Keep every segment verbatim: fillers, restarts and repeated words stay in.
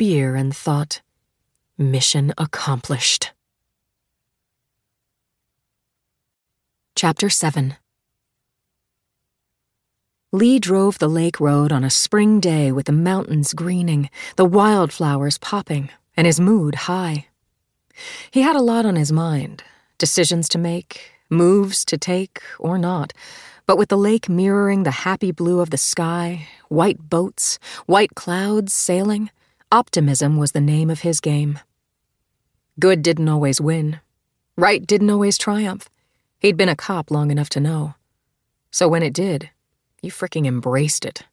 beer and thought, mission accomplished. Chapter seven. Lee drove the lake road on a spring day with the mountains greening, the wildflowers popping, and his mood high. He had a lot on his mind, decisions to make, moves to take or not, but with the lake mirroring the happy blue of the sky, white boats, white clouds sailing, optimism was the name of his game. Good didn't always win. Right didn't always triumph. He'd been a cop long enough to know. So when it did, you fricking embraced it.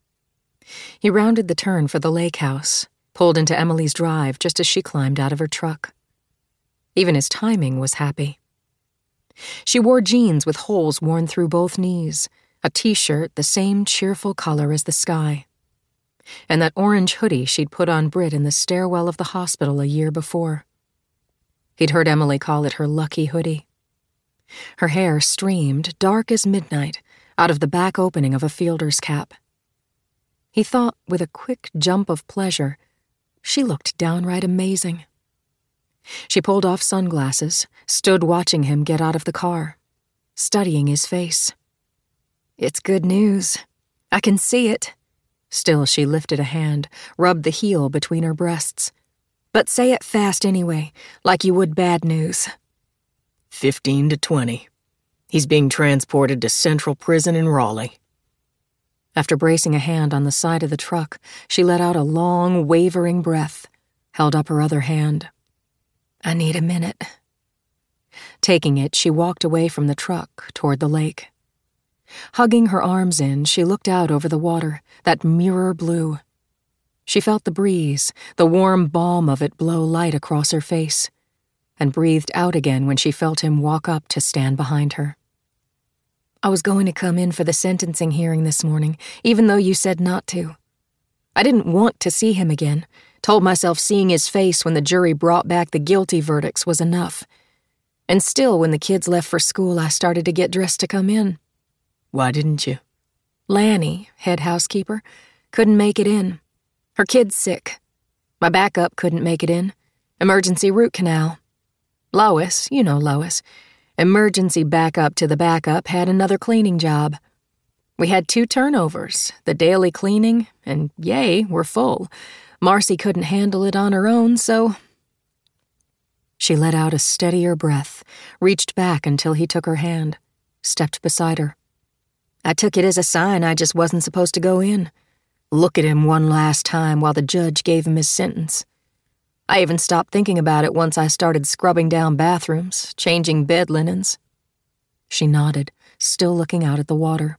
He rounded the turn for the lake house, pulled into Emily's drive just as she climbed out of her truck. Even his timing was happy. She wore jeans with holes worn through both knees, a t-shirt the same cheerful color as the sky, and that orange hoodie she'd put on Britt in the stairwell of the hospital a year before. He'd heard Emily call it her lucky hoodie. Her hair streamed, dark as midnight, out of the back opening of a fielder's cap. He thought, with a quick jump of pleasure, she looked downright amazing. She pulled off sunglasses, stood watching him get out of the car, studying his face. It's good news. I can see it. Still, she lifted a hand, rubbed the heel between her breasts. But say it fast anyway, like you would bad news. Fifteen to twenty. He's being transported to Central Prison in Raleigh. After bracing a hand on the side of the truck, she let out a long, wavering breath, held up her other hand. I need a minute. Taking it, she walked away from the truck toward the lake. Hugging her arms in, she looked out over the water, that mirror blue. She felt the breeze, the warm balm of it blow light across her face, and breathed out again when she felt him walk up to stand behind her. I was going to come in for the sentencing hearing this morning, even though you said not to. I didn't want to see him again. Told myself seeing his face when the jury brought back the guilty verdicts was enough. And still, when the kids left for school, I started to get dressed to come in. Why didn't you? Lanny, head housekeeper, couldn't make it in. Her kid's sick. My backup couldn't make it in. Emergency root canal. Lois, you know Lois, emergency backup to the backup, had another cleaning job. We had two turnovers, the daily cleaning, and yay, we're full. Marcy couldn't handle it on her own, so... She let out a steadier breath, reached back until he took her hand, stepped beside her. I took it as a sign I just wasn't supposed to go in. Look at him one last time while the judge gave him his sentence. I even stopped thinking about it once I started scrubbing down bathrooms, changing bed linens. She nodded, still looking out at the water.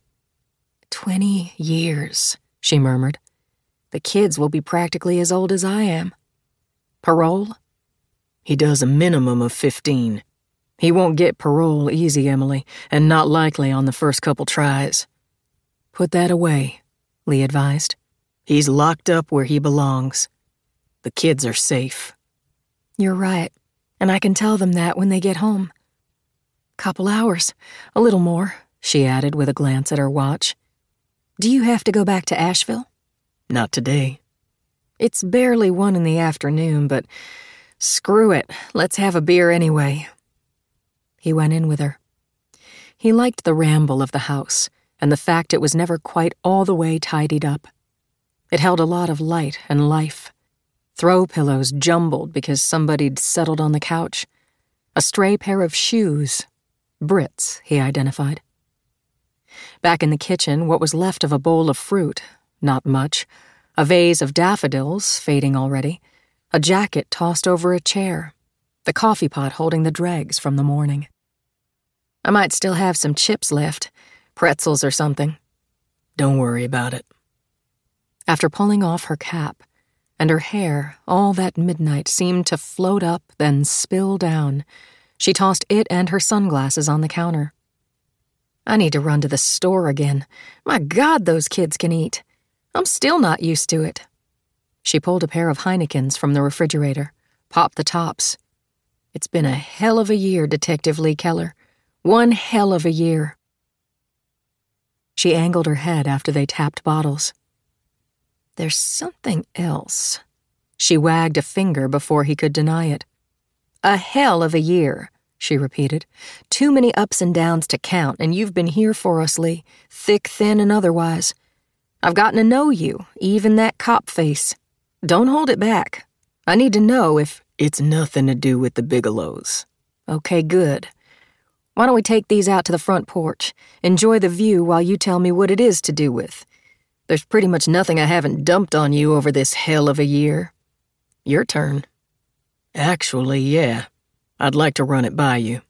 Twenty years, she murmured. The kids will be practically as old as I am. Parole? He does a minimum of fifteen. He won't get parole easy, Emily, and not likely on the first couple tries. Put that away, Lee advised. He's locked up where he belongs. The kids are safe. You're right, and I can tell them that when they get home. Couple hours, a little more, she added with a glance at her watch. Do you have to go back to Asheville? Not today. It's barely one in the afternoon, but screw it, let's have a beer anyway. He went in with her. He liked the ramble of the house and the fact it was never quite all the way tidied up. It held a lot of light and life. Throw pillows jumbled because somebody'd settled on the couch. A stray pair of shoes. Britt's, he identified. Back in the kitchen, what was left of a bowl of fruit, not much, a vase of daffodils, fading already, a jacket tossed over a chair, the coffee pot holding the dregs from the morning. I might still have some chips left, pretzels or something. Don't worry about it. After pulling off her cap, and her hair, all that midnight, seemed to float up, then spill down, she tossed it and her sunglasses on the counter. I need to run to the store again. My God, those kids can eat. I'm still not used to it. She pulled a pair of Heinekens from the refrigerator, popped the tops. It's been a hell of a year, Detective Lee Keller. One hell of a year. She angled her head after they tapped bottles. There's something else. She wagged a finger before he could deny it. A hell of a year, she repeated. Too many ups and downs to count, and you've been here for us, Lee, thick, thin, and otherwise. I've gotten to know you, even that cop face. Don't hold it back. I need to know if it's nothing to do with the Bigelows. Okay, good. Why don't we take these out to the front porch, enjoy the view while you tell me what it is to do with? There's pretty much nothing I haven't dumped on you over this hell of a year. Your turn. Actually, yeah. I'd like to run it by you.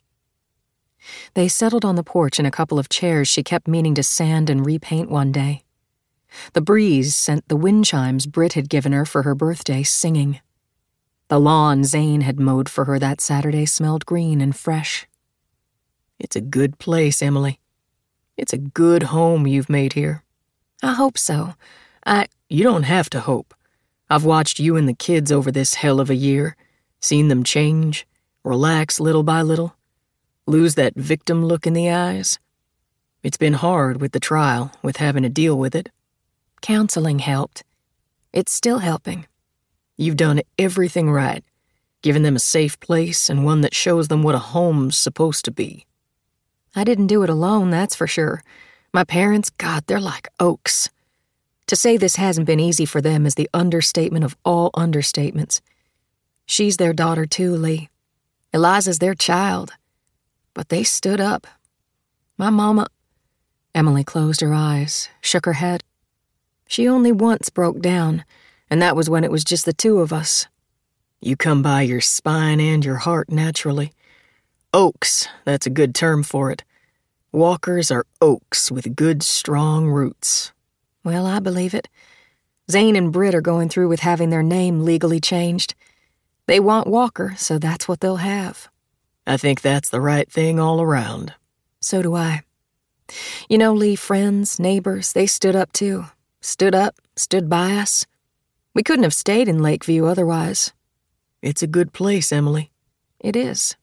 They settled on the porch in a couple of chairs she kept meaning to sand and repaint one day. The breeze sent the wind chimes Britt had given her for her birthday singing. The lawn Zane had mowed for her that Saturday smelled green and fresh. It's a good place, Emily. It's a good home you've made here. I hope so. I... You don't have to hope. I've watched you and the kids over this hell of a year, seen them change, relax little by little, lose that victim look in the eyes. It's been hard with the trial, with having to deal with it. Counseling helped. It's still helping. You've done everything right, given them a safe place and one that shows them what a home's supposed to be. I didn't do it alone, that's for sure. My parents, God, they're like oaks. To say this hasn't been easy for them is the understatement of all understatements. She's their daughter too, Lee. Eliza's their child. But they stood up. My mama... Emily closed her eyes, shook her head. She only once broke down, and that was when it was just the two of us. You come by your spine and your heart naturally. Oaks, that's a good term for it. Walkers are oaks with good, strong roots. Well, I believe it. Zane and Britt are going through with having their name legally changed. They want Walker, so that's what they'll have. I think that's the right thing all around. So do I. You know, Lee, friends, neighbors, they stood up too. Stood up, stood by us. We couldn't have stayed in Lakeview otherwise. It's a good place, Emily. It is.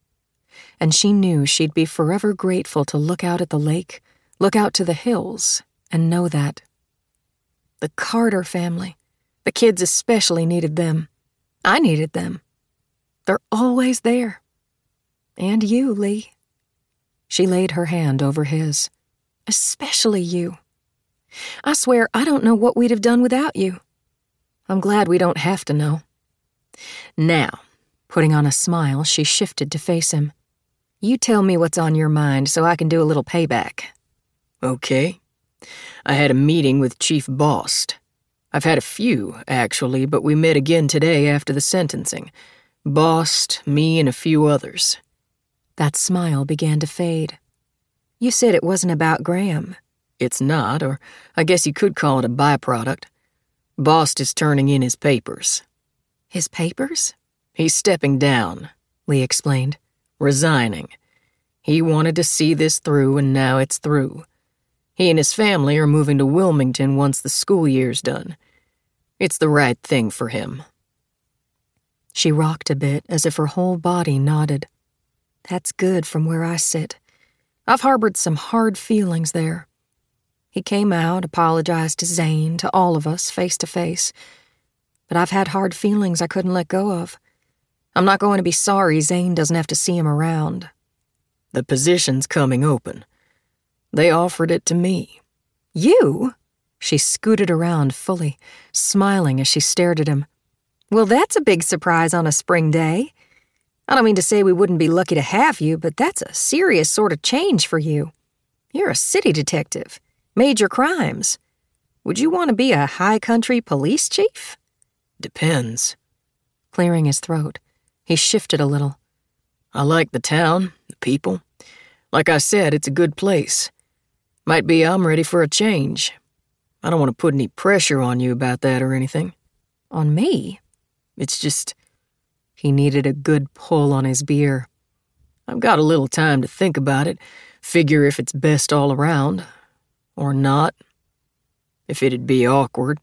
And she knew she'd be forever grateful to look out at the lake, look out to the hills, and know that. The Carter family, the kids especially needed them. I needed them. They're always there. And you, Lee. She laid her hand over his. Especially you. I swear I don't know what we'd have done without you. I'm glad we don't have to know. Now, putting on a smile, she shifted to face him. You tell me what's on your mind so I can do a little payback. Okay. I had a meeting with Chief Bost. I've had a few, actually, but we met again today after the sentencing. Bost, me, and a few others. That smile began to fade. You said it wasn't about Graham. It's not, or I guess you could call it a byproduct. Bost is turning in his papers. His papers? He's stepping down, Lee explained. Resigning. He wanted to see this through, and now it's through. He and his family are moving to Wilmington once the school year's done. It's the right thing for him. She rocked a bit as if her whole body nodded. That's good from where I sit. I've harbored some hard feelings there. He came out, apologized to Zane, to all of us, face to face. But I've had hard feelings I couldn't let go of. I'm not going to be sorry Zane doesn't have to see him around. The position's coming open. They offered it to me. You? She scooted around fully, smiling as she stared at him. Well, that's a big surprise on a spring day. I don't mean to say we wouldn't be lucky to have you, but that's a serious sort of change for you. You're a city detective. Major crimes. Would you want to be a high country police chief? Depends. Clearing his throat, he shifted a little. I like the town, the people. Like I said, it's a good place. Might be I'm ready for a change. I don't want to put any pressure on you about that or anything. On me? It's just... He needed a good pull on his beer. I've got a little time to think about it, figure if it's best all around. Or not. If it'd be awkward.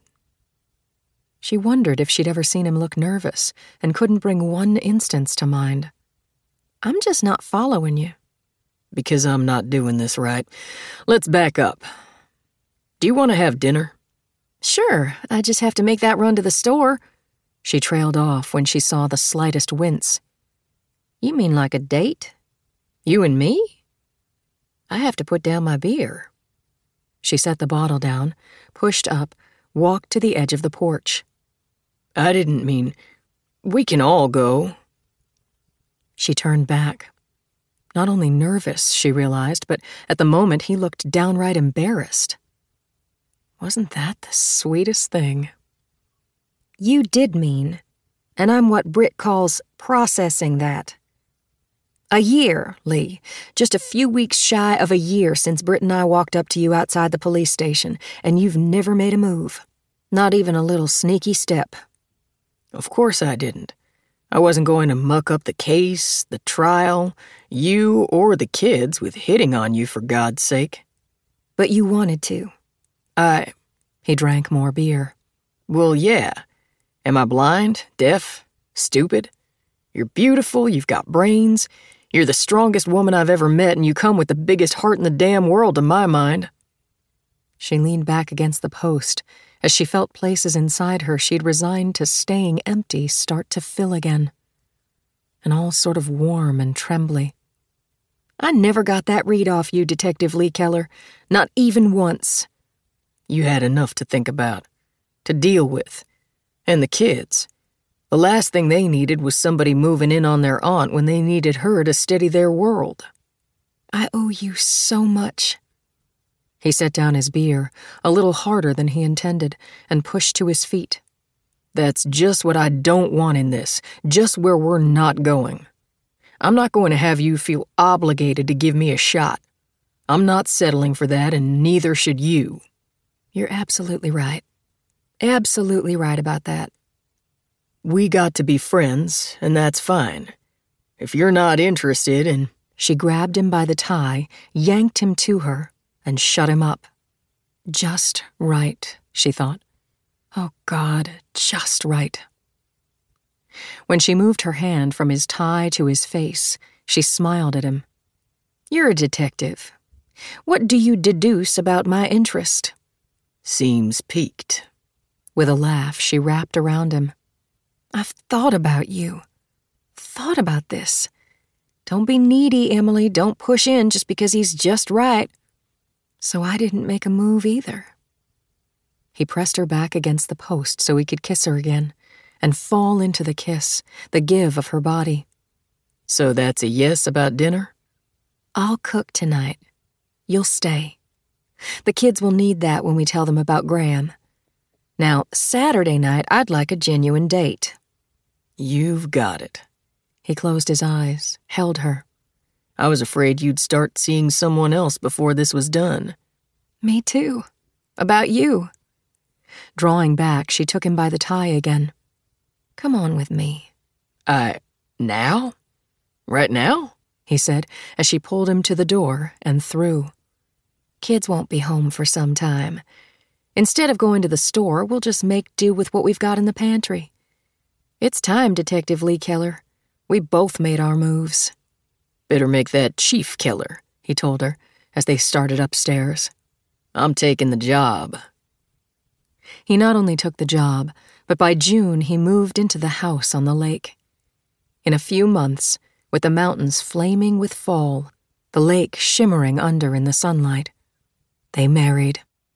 She wondered if she'd ever seen him look nervous and couldn't bring one instance to mind. I'm just not following you. Because I'm not doing this right. Let's back up. Do you want to have dinner? Sure, I just have to make that run to the store. She trailed off when she saw the slightest wince. You mean like a date? You and me? I have to put down my beer. She set the bottle down, pushed up, walked to the edge of the porch. I didn't mean, we can all go. She turned back. Not only nervous, she realized, but at the moment he looked downright embarrassed. Wasn't that the sweetest thing? You did mean, and I'm what Britt calls processing that. A year, Lee. Just a few weeks shy of a year since Britt and I walked up to you outside the police station, and you've never made a move. Not even a little sneaky step. Of course I didn't. I wasn't going to muck up the case, the trial, you or the kids with hitting on you, for God's sake. But you wanted to. I... He drank more beer. Well, yeah. Am I blind, deaf, stupid? You're beautiful, you've got brains, you're the strongest woman I've ever met, and you come with the biggest heart in the damn world to my mind. She leaned back against the post. As she felt places inside her she'd resigned to staying empty start to fill again. And all sort of warm and trembly. I never got that read off you, Detective Lee Keller. Not even once. You had enough to think about, to deal with. And the kids. The last thing they needed was somebody moving in on their aunt when they needed her to steady their world. I owe you so much. He set down his beer, a little harder than he intended, and pushed to his feet. That's just what I don't want in this, just where we're not going. I'm not going to have you feel obligated to give me a shot. I'm not settling for that, and neither should you. You're absolutely right. Absolutely right about that. We got to be friends, and that's fine. If you're not interested in... She grabbed him by the tie, yanked him to her, and shut him up. Just right, she thought. Oh, God, just right. When she moved her hand from his tie to his face, she smiled at him. You're a detective. What do you deduce about my interest? Seems piqued. With a laugh, she wrapped around him. I've thought about you. Thought about this. Don't be needy, Emily. Don't push in just because he's just right. So I didn't make a move either. He pressed her back against the post so he could kiss her again, and fall into the kiss, the give of her body. So that's a yes about dinner? I'll cook tonight. You'll stay. The kids will need that when we tell them about Graham. Now, Saturday night, I'd like a genuine date. You've got it. He closed his eyes, held her. I was afraid you'd start seeing someone else before this was done. Me too. About you. Drawing back, she took him by the tie again. Come on with me. I... now? Right now? He said, as she pulled him to the door and through. Kids won't be home for some time. Instead of going to the store, we'll just make do with what we've got in the pantry. It's time, Detective Lee Keller. We both made our moves. Better make that Chief Keller, he told her, as they started upstairs. I'm taking the job. He not only took the job, but by June he moved into the house on the lake. In a few months, with the mountains flaming with fall, the lake shimmering under in the sunlight, they married.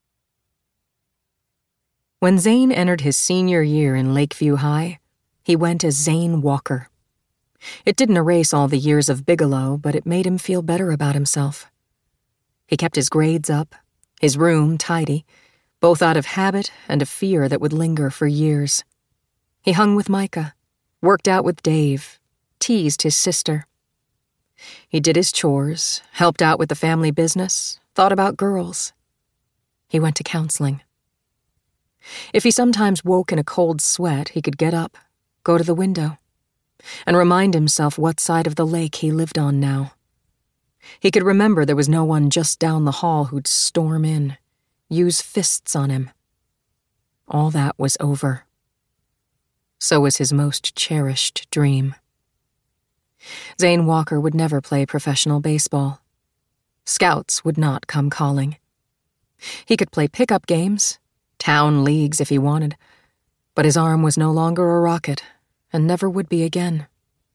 When Zane entered his senior year in Lakeview High, he went as Zane Walker. It didn't erase all the years of Bigelow, but it made him feel better about himself. He kept his grades up, his room tidy, both out of habit and a fear that would linger for years. He hung with Micah, worked out with Dave, teased his sister. He did his chores, helped out with the family business, thought about girls. He went to counseling. If he sometimes woke in a cold sweat, he could get up, go to the window, and remind himself what side of the lake he lived on now. He could remember there was no one just down the hall who'd storm in, use fists on him. All that was over. So was his most cherished dream. Zane Walker would never play professional baseball. Scouts would not come calling. He could play pickup games, town leagues if he wanted, But his arm was no longer a rocket, and never would be again.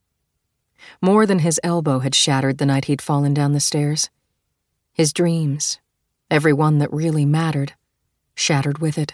More than his elbow had shattered the night he'd fallen down the stairs. His dreams, every one that really mattered, shattered with it.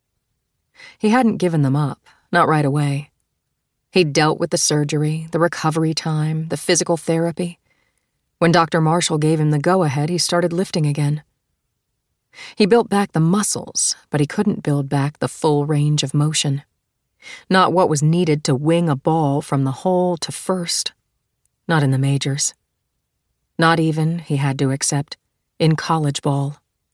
He hadn't given them up, not right away. He'd dealt with the surgery, the recovery time, the physical therapy. When Doctor Marshall gave him the go-ahead, he started lifting again. He built back the muscles, but he couldn't build back the full range of motion. Not what was needed to wing a ball from the hole to first. Not in the majors. Not even, he had to accept, in college ball.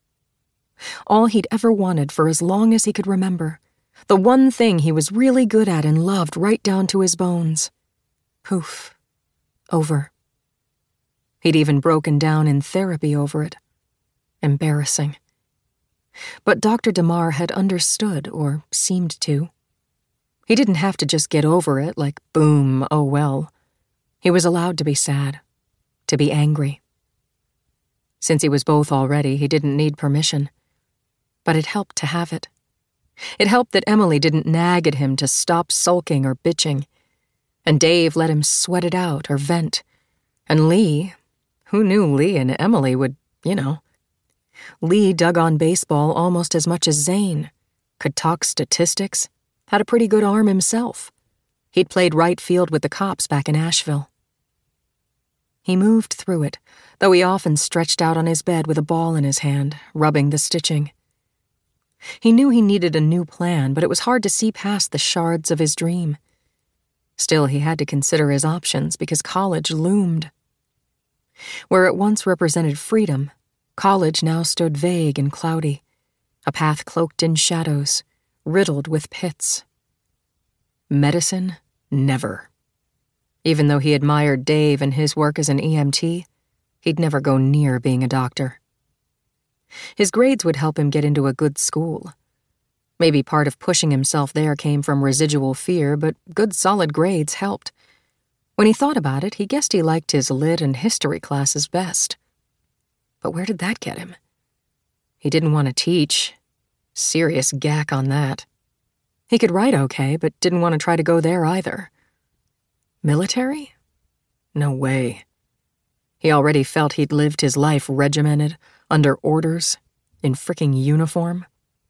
All he'd ever wanted for as long as he could remember, the one thing he was really good at and loved right down to his bones. Poof. Over. He'd even broken down in therapy over it. Embarrassing. But Doctor DeMar had understood, or seemed to. He didn't have to just get over it like, boom, oh well. He was allowed to be sad, to be angry. Since he was both already, he didn't need permission. But it helped to have it. It helped that Emily didn't nag at him to stop sulking or bitching. And Dave let him sweat it out or vent. And Lee, who knew Lee and Emily would, you know. Lee dug on baseball almost as much as Zane, could talk statistics, had a pretty good arm himself. He'd played right field with the cops back in Asheville. He moved through it, though he often stretched out on his bed with a ball in his hand, rubbing the stitching. He knew he needed a new plan, but it was hard to see past the shards of his dream. Still, he had to consider his options because college loomed. Where it once represented freedom, college now stood vague and cloudy, a path cloaked in shadows, riddled with pits. Medicine? Never. Even though he admired Dave and his work as an E M T, he'd never go near being a doctor. His grades would help him get into a good school. Maybe part of pushing himself there came from residual fear, but good solid grades helped. When he thought about it, he guessed he liked his lit and history classes best. But where did that get him? He didn't want to teach. Serious gack on that. He could write okay, but didn't want to try to go there either. Military? No way. He already felt he'd lived his life regimented, under orders, in fricking uniform.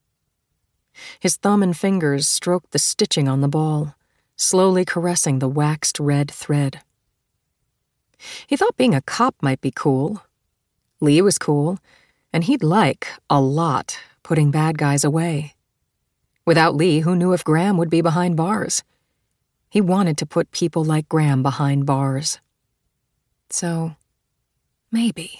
His thumb and fingers stroked the stitching on the ball, slowly caressing the waxed red thread. He thought being a cop might be cool. Lee was cool, and he'd like, a lot, putting bad guys away. Without Lee, who knew if Graham would be behind bars? He wanted to put people like Graham behind bars. So, maybe.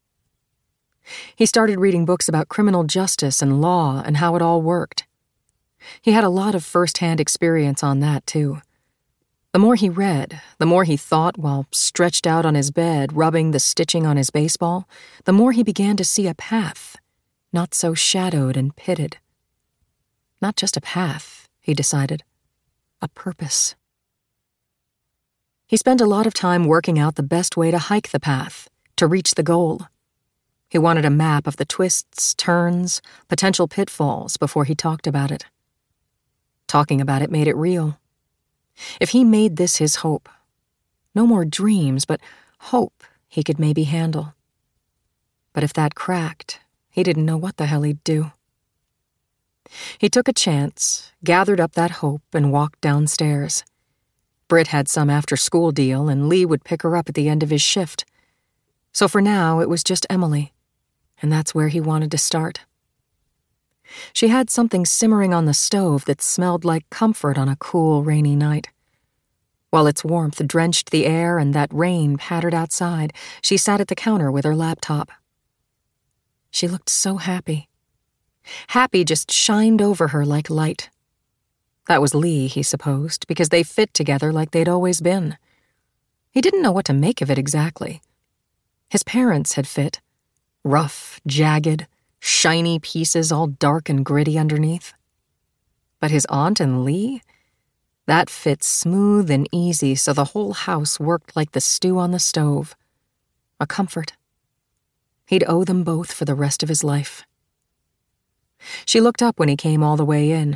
He started reading books about criminal justice and law and how it all worked. He had a lot of first-hand experience on that, too. The more he read, the more he thought while stretched out on his bed, rubbing the stitching on his baseball, the more he began to see a path, not so shadowed and pitted. Not just a path, he decided. A purpose. He spent a lot of time working out the best way to hike the path, to reach the goal. He wanted a map of the twists, turns, potential pitfalls before he talked about it. Talking about it made it real. If he made this his hope, no more dreams, but hope he could maybe handle. But if that cracked, he didn't know what the hell he'd do. He took a chance, gathered up that hope, and walked downstairs. Britt had some after-school deal, and Lee would pick her up at the end of his shift. So for now, it was just Emily, and that's where he wanted to start. She had something simmering on the stove that smelled like comfort on a cool, rainy night. While its warmth drenched the air and that rain pattered outside, she sat at the counter with her laptop. She looked so happy. Happy just shined over her like light. That was Lee, he supposed, because they fit together like they'd always been. He didn't know what to make of it exactly. His parents had fit. Rough, jagged, shiny pieces all dark and gritty underneath. But his aunt and Lee? That fit smooth and easy so the whole house worked like the stew on the stove. A comfort. He'd owe them both for the rest of his life. She looked up when he came all the way in.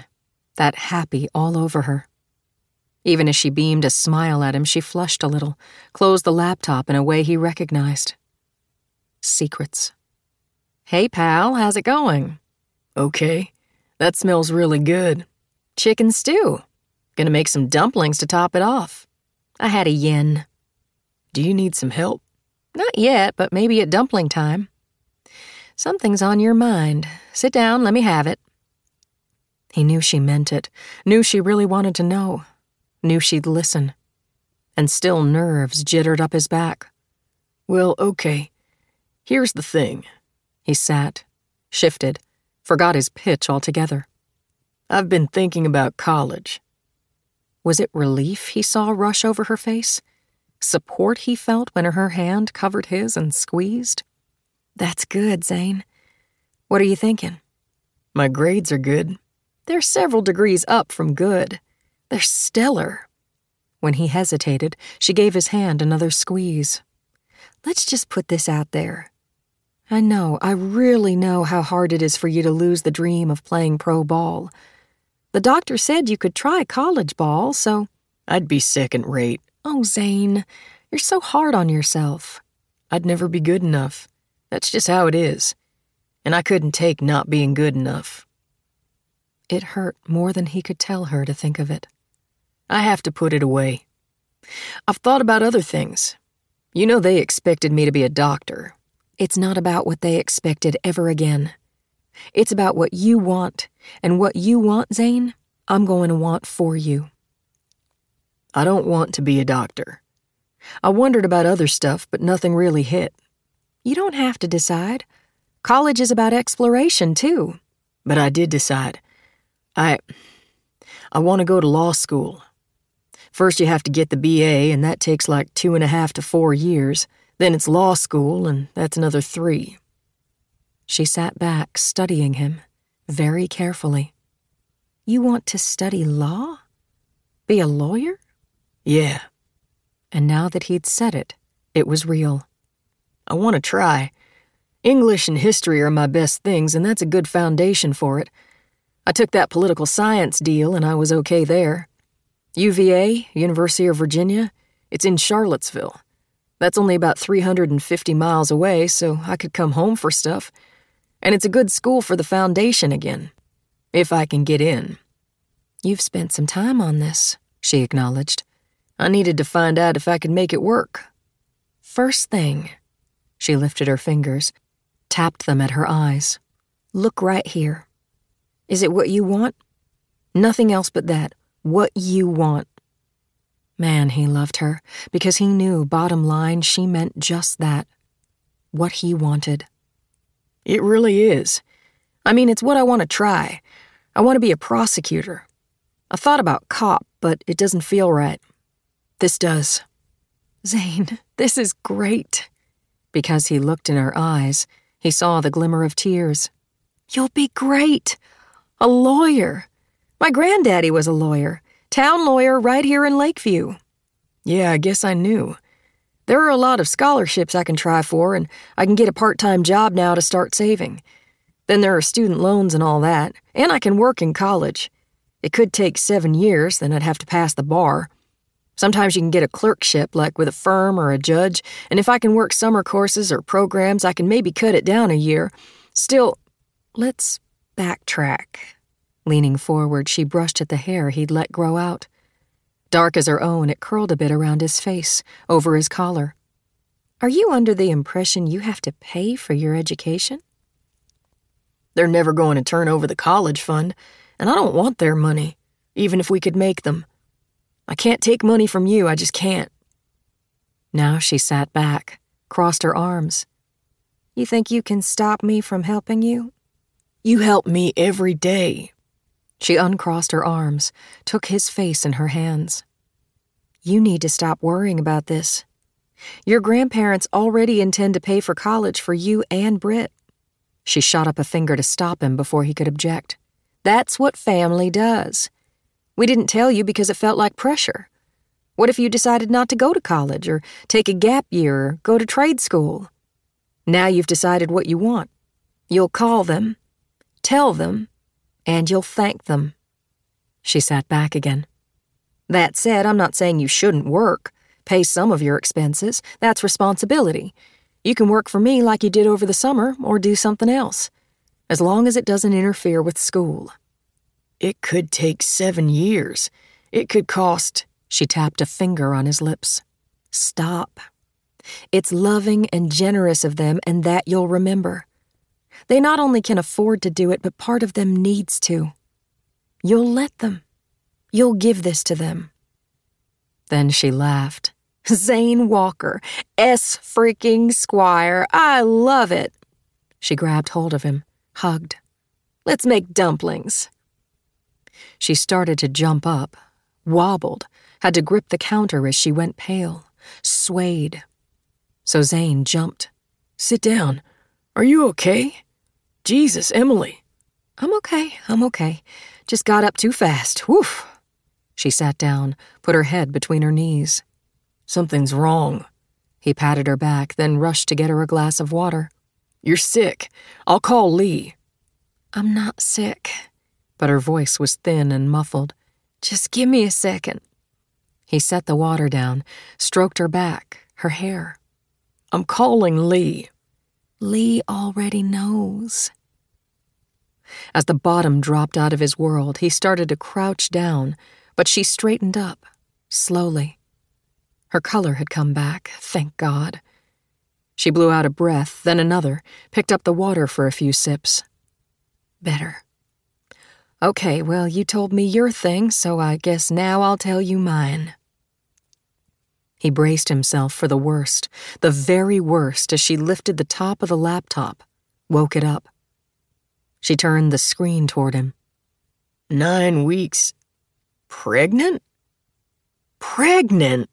that happy all over her. Even as she beamed a smile at him, she flushed a little, closed the laptop in a way he recognized. Secrets. "Hey, pal, how's it going?" "Okay. That smells really good." "Chicken stew. Gonna make some dumplings to top it off. I had a yen." "Do you need some help?" "Not yet, but maybe at dumpling time." "Something's on your mind. Sit down, let me have it." He knew she meant it, knew she really wanted to know, knew she'd listen. And still nerves jittered up his back. "Well, okay. Here's the thing." He sat, shifted, forgot his pitch altogether. "I've been thinking about college." Was it relief he saw rush over her face? Support he felt when her hand covered his and squeezed? "That's good, Zane. What are you thinking?" "My grades are good." "They're several degrees up from good. They're stellar." When he hesitated, she gave his hand another squeeze. "Let's just put this out there. I know, I really know how hard it is for you to lose the dream of playing pro ball. The doctor said you could try college ball, so—" "I'd be second rate." "Oh, Zane, you're so hard on yourself." "I'd never be good enough. That's just how it is. And I couldn't take not being good enough." It hurt more than he could tell her to think of it. "I have to put it away. I've thought about other things. You know they expected me to be a doctor." "It's not about what they expected ever again. It's about what you want, and what you want, Zane, I'm going to want for you." "I don't want to be a doctor. I wondered about other stuff, but nothing really hit." "You don't have to decide. College is about exploration, too." "But I did decide. I... I want to go to law school. First you have to get the B A, and that takes like two and a half to four years. Then it's law school, and that's another three." She sat back, studying him, very carefully. "You want to study law? Be a lawyer?" "Yeah." And now that he'd said it, it was real. "I want to try. English and history are my best things, and that's a good foundation for it. I took that political science deal, and I was okay there. U V A, University of Virginia, it's in Charlottesville. That's only about three hundred fifty miles away, so I could come home for stuff. And it's a good school for the foundation again, if I can get in." "You've spent some time on this," she acknowledged. "I needed to find out if I could make it work." "First thing," she lifted her fingers, tapped them at her eyes. "Look right here. Is it what you want? Nothing else but that. What you want." Man, he loved her, because he knew, bottom line, she meant just that. What he wanted. "It really is. I mean, it's what I want to try. I want to be a prosecutor. I thought about cop, but it doesn't feel right. This does." "Zane, this is great." Because he looked in her eyes, he saw the glimmer of tears. "You'll be great. A lawyer. My granddaddy was a lawyer. Town lawyer right here in Lakeview." "Yeah, I guess I knew. There are a lot of scholarships I can try for, and I can get a part-time job now to start saving. Then there are student loans and all that, and I can work in college. It could take seven years, then I'd have to pass the bar. Sometimes you can get a clerkship, like with a firm or a judge, and if I can work summer courses or programs, I can maybe cut it down a year. Still, let's backtrack." Leaning forward, she brushed at the hair he'd let grow out. Dark as her own, it curled a bit around his face, over his collar. "Are you under the impression you have to pay for your education?" "They're never going to turn over the college fund, and I don't want their money, even if we could make them. I can't take money from you, I just can't." Now she sat back, crossed her arms. "You think you can stop me from helping you?" "You help me every day." She uncrossed her arms, took his face in her hands. "You need to stop worrying about this. Your grandparents already intend to pay for college for you and Britt." She shot up a finger to stop him before he could object. "That's what family does. We didn't tell you because it felt like pressure. What if you decided not to go to college, or take a gap year, or go to trade school? Now you've decided what you want. You'll call them, tell them, and you'll thank them." She sat back again. That said, I'm not saying you shouldn't work. Pay some of your expenses. That's responsibility. You can work for me like you did over the summer or do something else, as long as it doesn't interfere with school. It could take seven years. It could cost... She tapped a finger on his lips. Stop. It's loving and generous of them, and that you'll remember. They not only can afford to do it, but part of them needs to. You'll let them. You'll give this to them. Then she laughed. Zane Walker, S. freaking Squire, I love it. She grabbed hold of him, hugged. Let's make dumplings. She started to jump up, wobbled, had to grip the counter as she went pale, swayed. So Zane jumped. Sit down. Are you okay? Jesus, Emily. I'm okay, I'm okay. Just got up too fast. Woof. She sat down, put her head between her knees. Something's wrong. He patted her back, then rushed to get her a glass of water. You're sick. I'll call Lee. I'm not sick. But her voice was thin and muffled. Just give me a second. He set the water down, stroked her back, her hair. I'm calling Lee. Lee already knows. As the bottom dropped out of his world, he started to crouch down, but she straightened up, slowly. Her color had come back, thank God. She blew out a breath, then another, picked up the water for a few sips. Better. Okay, well, you told me your thing, so I guess now I'll tell you mine. He braced himself for the worst, the very worst, as she lifted the top of the laptop, woke it up. She turned the screen toward him. Nine weeks. Pregnant? Pregnant!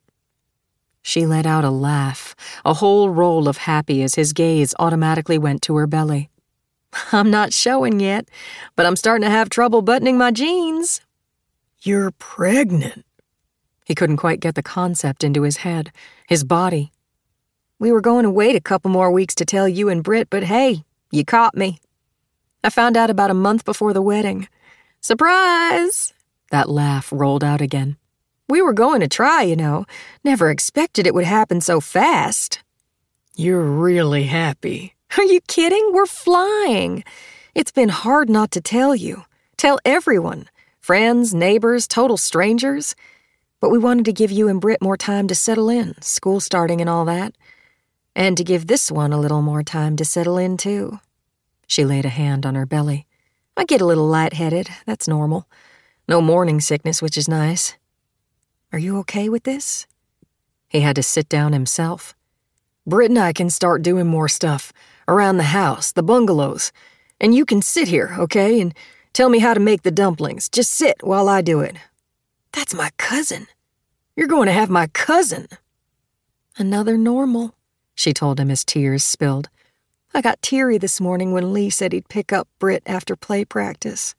She let out a laugh, a whole roll of happy as his gaze automatically went to her belly. I'm not showing yet, but I'm starting to have trouble buttoning my jeans. You're pregnant. He couldn't quite get the concept into his head, his body. We were going to wait a couple more weeks to tell you and Britt, but hey, you caught me. I found out about a month before the wedding. Surprise! That laugh rolled out again. We were going to try, you know. Never expected it would happen so fast. You're really happy. Are you kidding? We're flying. It's been hard not to tell you. Tell everyone. Friends, neighbors, total strangers. But we wanted to give you and Britt more time to settle in, school starting and all that. And to give this one a little more time to settle in, too. She laid a hand on her belly. I get a little lightheaded. That's normal. No morning sickness, which is nice. Are you okay with this? He had to sit down himself. Britt and I can start doing more stuff. Around the house, the bungalows. And you can sit here, okay, and tell me how to make the dumplings. Just sit while I do it. That's my cousin. You're going to have my cousin. Another normal, she told him as tears spilled. I got teary this morning when Lee said he'd pick up Britt after play practice.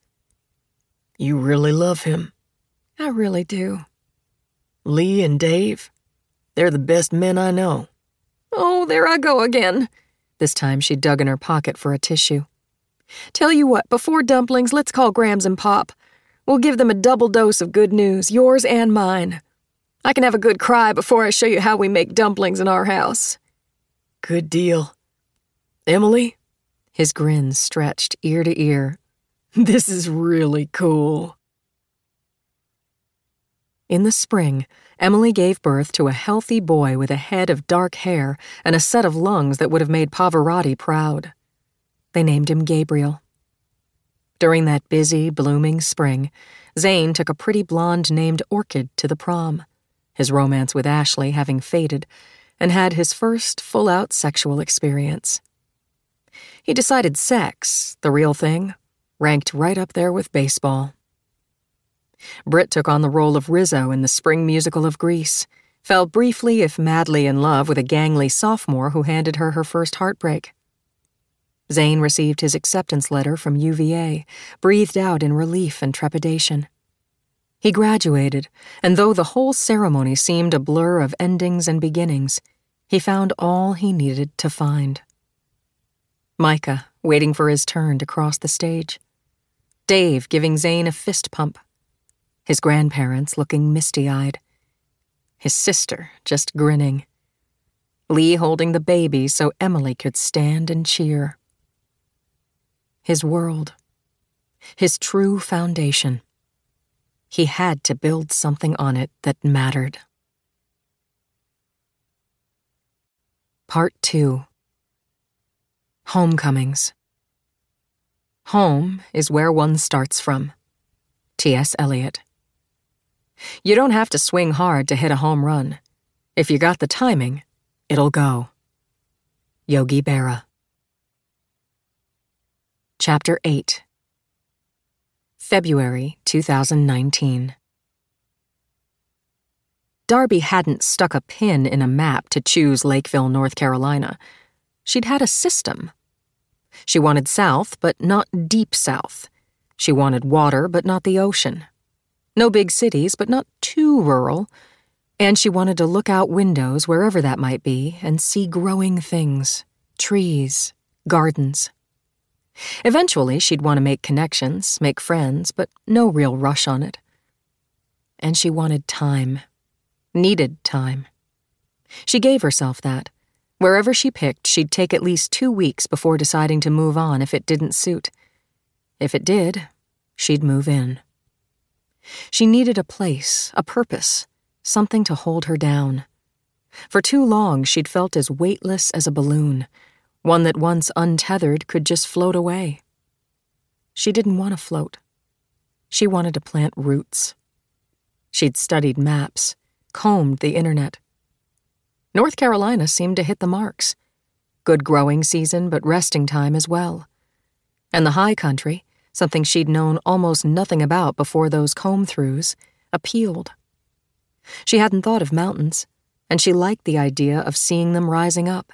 You really love him. I really do. Lee and Dave, they're the best men I know. Oh, there I go again. This time she dug in her pocket for a tissue. Tell you what, before dumplings, let's call Grams and Pop. We'll give them a double dose of good news, yours and mine. I can have a good cry before I show you how we make dumplings in our house. Good deal. Emily? His grin stretched ear to ear. This is really cool. In the spring, Emily gave birth to a healthy boy with a head of dark hair and a set of lungs that would have made Pavarotti proud. They named him Gabriel. During that busy, blooming spring, Zane took a pretty blonde named Orchid to the prom, his romance with Ashley having faded, and had his first full-out sexual experience. He decided sex, the real thing, ranked right up there with baseball. Britt took on the role of Rizzo in the spring musical of Grease, fell briefly if madly in love with a gangly sophomore who handed her her first heartbreak. Zane received his acceptance letter from U V A, breathed out in relief and trepidation. He graduated, and though the whole ceremony seemed a blur of endings and beginnings, he found all he needed to find. Micah, waiting for his turn to cross the stage. Dave giving Zane a fist pump. his grandparents looking misty-eyed, his sister just grinning, Lee holding the baby so Emily could stand and cheer. His world, his true foundation. He had to build something on it that mattered. Part two. Homecomings. Home is where one starts from. T S Eliot. You don't have to swing hard to hit a home run. If you got the timing, it'll go. Yogi Berra. Chapter eight. February two thousand nineteen. Darby hadn't stuck a pin in a map to choose Lakeville, North Carolina. She'd had a system. She wanted south, but not deep south. She wanted water, but not the ocean. No big cities, but not too rural. And she wanted to look out windows, wherever that might be, and see growing things, trees, gardens. Eventually, she'd want to make connections, make friends, but no real rush on it. And she wanted time. Needed time. She gave herself that. Wherever she picked, she'd take at least two weeks before deciding to move on if it didn't suit. If it did, she'd move in. She needed a place, a purpose, something to hold her down. For too long, she'd felt as weightless as a balloon, one that once untethered could just float away. She didn't want to float. She wanted to plant roots. She'd studied maps, combed the internet. North Carolina seemed to hit the marks. Good growing season, but resting time as well. And the high country, something she'd known almost nothing about before those comb-throughs, appealed. She hadn't thought of mountains, and she liked the idea of seeing them rising up.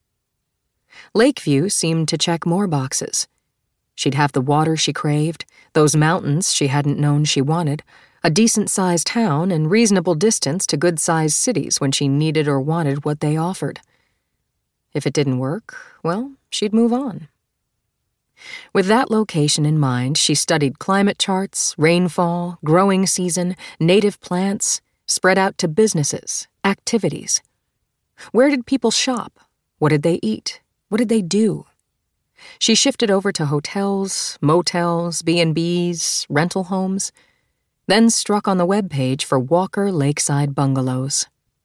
Lakeview seemed to check more boxes. She'd have the water she craved, those mountains she hadn't known she wanted, a decent-sized town and reasonable distance to good-sized cities when she needed or wanted what they offered. If it didn't work, well, she'd move on. With that location in mind, she studied climate charts, rainfall, growing season, native plants, spread out to businesses, activities. Where did people shop? What did they eat? What did they do? She shifted over to hotels, motels, B and B's, rental homes, then struck on the webpage for Walker Lakeside Bungalows.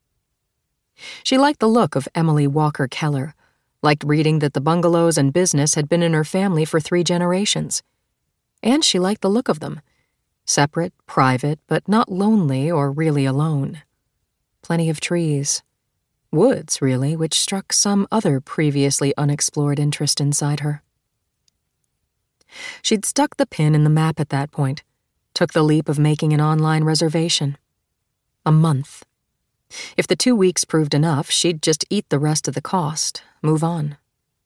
She liked the look of Emily Walker Keller, liked reading that the bungalows and business had been in her family for three generations. And she liked the look of them. Separate, private, but not lonely or really alone. Plenty of trees. Woods, really, which struck some other previously unexplored interest inside her. She'd stuck the pin in the map at that point, took the leap of making an online reservation. A month. If the two weeks proved enough, she'd just eat the rest of the cost, move on.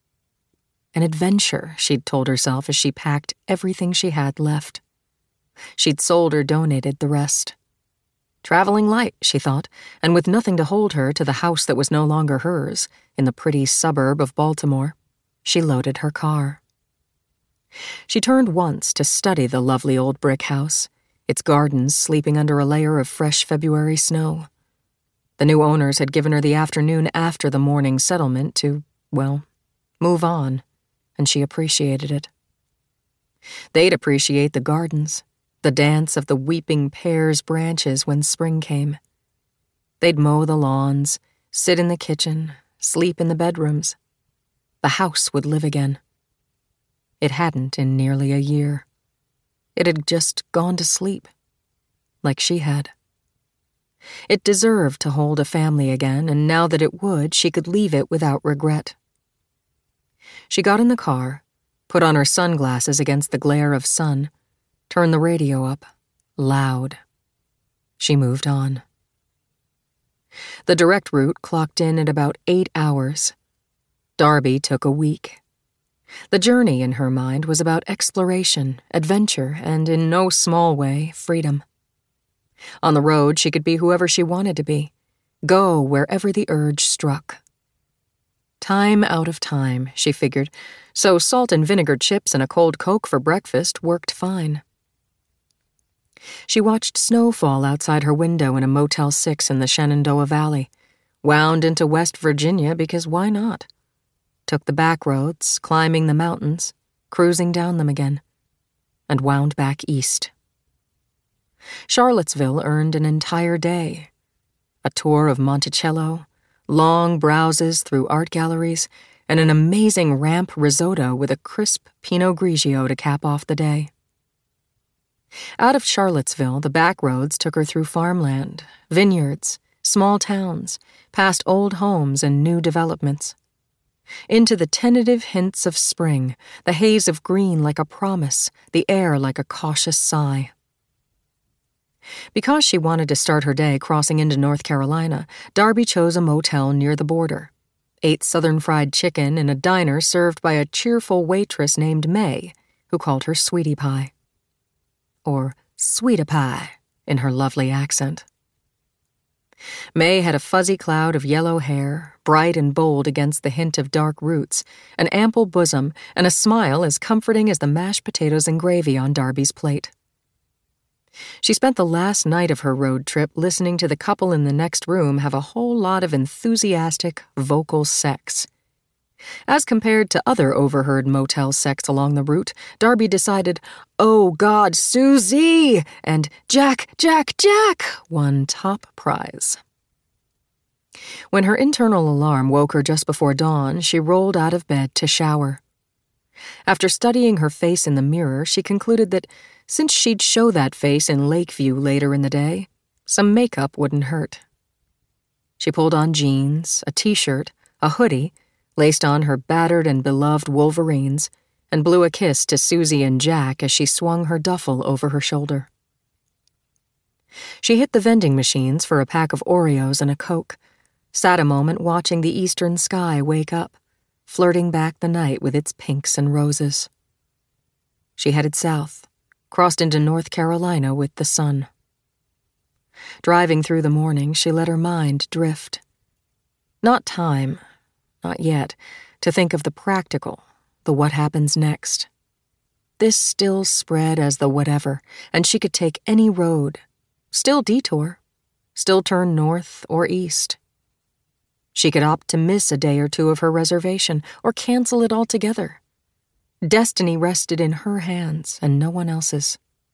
An adventure, she'd told herself as she packed everything she had left. She'd sold or donated the rest. Traveling light, she thought, and with nothing to hold her to the house that was no longer hers, in the pretty suburb of Baltimore, she loaded her car. She turned once to study the lovely old brick house, its gardens sleeping under a layer of fresh February snow. The new owners had given her the afternoon after the morning settlement to, well, move on, and she appreciated it. They'd appreciate the gardens, the dance of the weeping pear's branches when spring came. They'd mow the lawns, sit in the kitchen, sleep in the bedrooms. The house would live again. It hadn't in nearly a year. It had just gone to sleep, like she had. It deserved to hold a family again, and now that it would, she could leave it without regret. She got in the car, put on her sunglasses against the glare of sun, turned the radio up, loud. She moved on. The direct route clocked in at about eight hours. Darby took a week. The journey, in her mind, was about exploration, adventure, and, in no small way, freedom. On the road, she could be whoever she wanted to be, go wherever the urge struck. Time out of time, she figured, so salt and vinegar chips and a cold Coke for breakfast worked fine. She watched snow fall outside her window in a Motel six in the Shenandoah Valley, wound into West Virginia because why not? Took the back roads, climbing the mountains, cruising down them again, and wound back east. Charlottesville earned an entire day. A tour of Monticello, long browses through art galleries, and an amazing ramp risotto with a crisp Pinot Grigio to cap off the day. Out of Charlottesville, the back roads took her through farmland, vineyards, small towns, past old homes and new developments. Into the tentative hints of spring, the haze of green like a promise, the air like a cautious sigh. Because she wanted to start her day crossing into North Carolina, Darby chose a motel near the border, ate Southern fried chicken in a diner served by a cheerful waitress named May, who called her Sweetie Pie. Or Sweeta Pie, in her lovely accent. May had a fuzzy cloud of yellow hair, bright and bold against the hint of dark roots, an ample bosom, and a smile as comforting as the mashed potatoes and gravy on Darby's plate. She spent the last night of her road trip listening to the couple in the next room have a whole lot of enthusiastic, vocal sex. As compared to other overheard motel sex along the route, Darby decided, "Oh God, Susie!" and "Jack, Jack, Jack!" won top prize. When her internal alarm woke her just before dawn, she rolled out of bed to shower. After studying her face in the mirror, she concluded that since she'd show that face in Lakeview later in the day, some makeup wouldn't hurt. She pulled on jeans, a t-shirt, a hoodie, laced on her battered and beloved Wolverines, and blew a kiss to Susie and Jack as she swung her duffel over her shoulder. She hit the vending machines for a pack of Oreos and a Coke, sat a moment watching the eastern sky wake up, flirting back the night with its pinks and roses. She headed south, crossed into North Carolina with the sun. Driving through the morning, she let her mind drift. Not time, not yet, to think of the practical, the what happens next. This still spread as the whatever, and she could take any road, still detour, still turn north or east. She could opt to miss a day or two of her reservation, or cancel it altogether. Destiny rested in her hands and no one else's.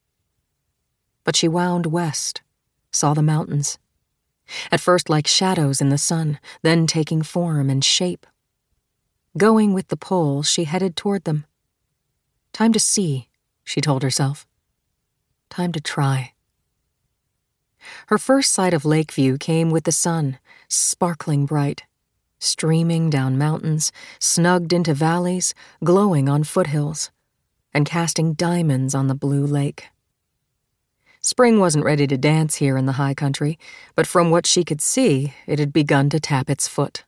But she wound west, saw the mountains. At first like shadows in the sun, then taking form and shape. Going with the pull, she headed toward them. Time to see, she told herself. Time to try. Her first sight of Lakeview came with the sun, sparkling bright, streaming down mountains, snugged into valleys, glowing on foothills, and casting diamonds on the blue lake. Spring wasn't ready to dance here in the high country, but from what she could see, it had begun to tap its foot.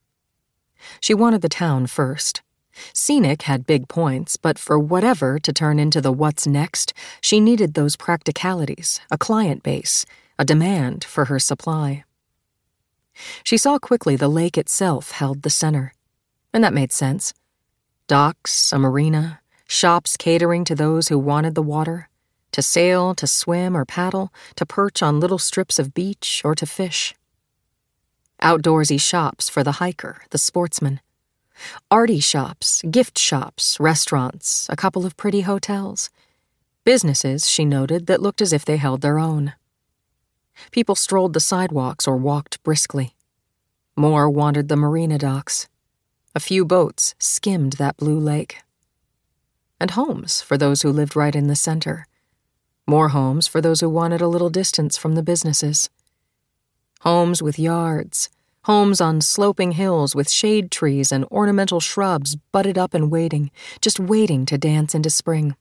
She wanted the town first. Scenic had big points, but for whatever to turn into the what's next, she needed those practicalities, a client base, a demand for her supply. She saw quickly the lake itself held the center, and that made sense. Docks, a marina, shops catering to those who wanted the water, to sail, to swim or paddle, to perch on little strips of beach or to fish. Outdoorsy shops for the hiker, the sportsman. Arty shops, gift shops, restaurants, a couple of pretty hotels. Businesses, she noted, that looked as if they held their own. People strolled the sidewalks or walked briskly. More wandered the marina docks. A few boats skimmed that blue lake. And homes for those who lived right in the center. More homes for those who wanted a little distance from the businesses. Homes with yards, homes on sloping hills with shade trees and ornamental shrubs budded up and waiting, just waiting to dance into spring.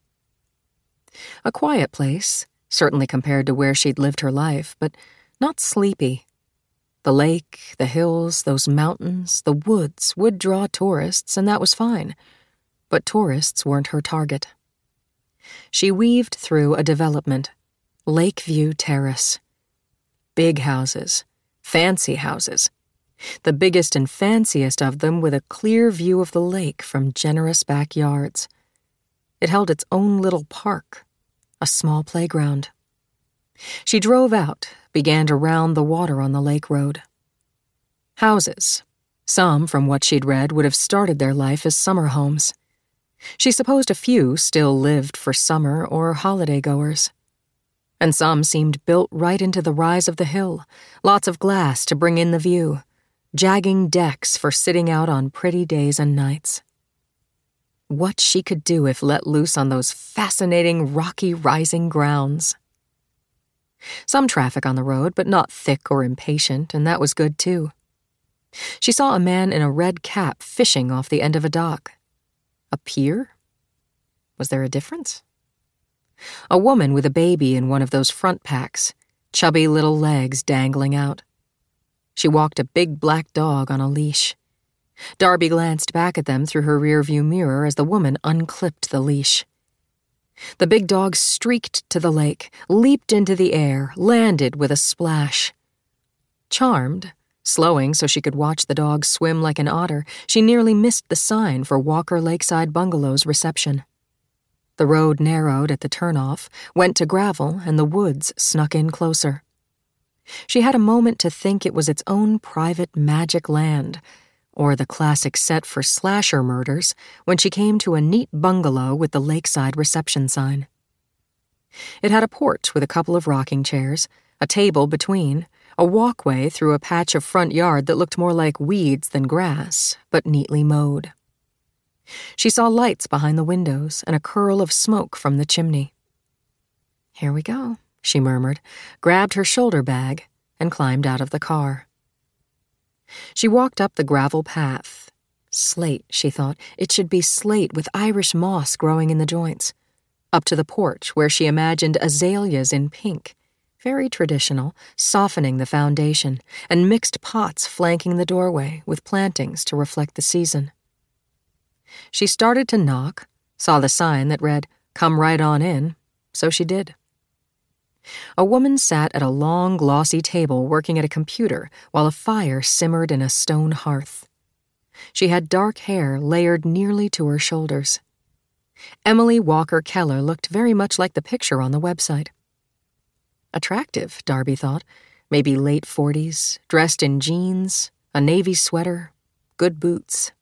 A quiet place, certainly compared to where she'd lived her life, but not sleepy. The lake, the hills, those mountains, the woods would draw tourists, and that was fine. But tourists weren't her target. She weaved through a development, Lakeview Terrace. Big houses, fancy houses. The biggest and fanciest of them with a clear view of the lake from generous backyards. It held its own little park, a small playground. She drove out, began to round the water on the lake road. Houses. Some, from what she'd read, would have started their life as summer homes. She supposed a few still lived for summer or holiday-goers. And some seemed built right into the rise of the hill, lots of glass to bring in the view, jagging decks for sitting out on pretty days and nights. What she could do if let loose on those fascinating, rocky, rising grounds. Some traffic on the road, but not thick or impatient, and that was good too. She saw a man in a red cap fishing off the end of a dock. A pier? Was there a difference? A woman with a baby in one of those front packs, chubby little legs dangling out. She walked a big black dog on a leash. Darby glanced back at them through her rearview mirror as the woman unclipped the leash. The big dog streaked to the lake, leaped into the air, landed with a splash. Charmed, slowing so she could watch the dog swim like an otter, she nearly missed the sign for Walker Lakeside Bungalow's reception. The road narrowed at the turnoff, went to gravel, and the woods snuck in closer. She had a moment to think it was its own private magic land, or the classic set for slasher murders, when she came to a neat bungalow with the lakeside reception sign. It had a porch with a couple of rocking chairs, a table between, a walkway through a patch of front yard that looked more like weeds than grass, but neatly mowed. She saw lights behind the windows and a curl of smoke from the chimney. "Here we go," she murmured, grabbed her shoulder bag, and climbed out of the car. She walked up the gravel path. Slate, she thought. It should be slate with Irish moss growing in the joints. Up to the porch, where she imagined azaleas in pink, very traditional, softening the foundation, and mixed pots flanking the doorway with plantings to reflect the season. She started to knock, saw the sign that read, "Come right on in," so she did. A woman sat at a long, glossy table working at a computer while a fire simmered in a stone hearth. She had dark hair layered nearly to her shoulders. Emily Walker Keller looked very much like the picture on the website. Attractive, Darby thought, maybe late forties, dressed in jeans, a navy sweater, good boots.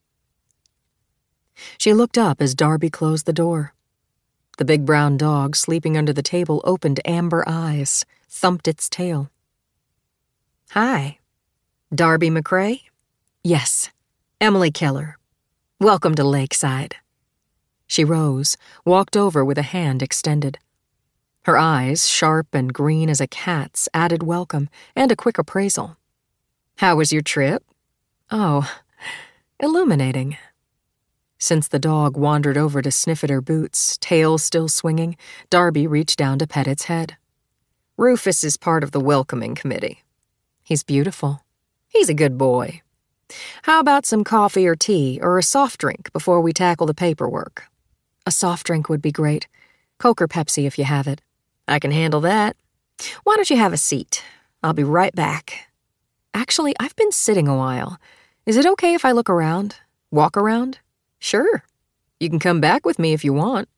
She looked up as Darby closed the door. The big brown dog sleeping under the table opened amber eyes, thumped its tail. "Hi. Darby McCrae?" "Yes. Emily Keller. Welcome to Lakeside." She rose, walked over with a hand extended. Her eyes, sharp and green as a cat's, added welcome and a quick appraisal. "How was your trip?" "Oh, illuminating." Since the dog wandered over to sniff at her boots, tail still swinging, Darby reached down to pet its head. "Rufus is part of the welcoming committee." "He's beautiful." "He's a good boy. How about some coffee or tea or a soft drink before we tackle the paperwork?" "A soft drink would be great. Coke or Pepsi if you have it." "I can handle that. Why don't you have a seat? I'll be right back." "Actually, I've been sitting a while. Is it okay if I look around? Walk around?" "Sure. You can come back with me if you want."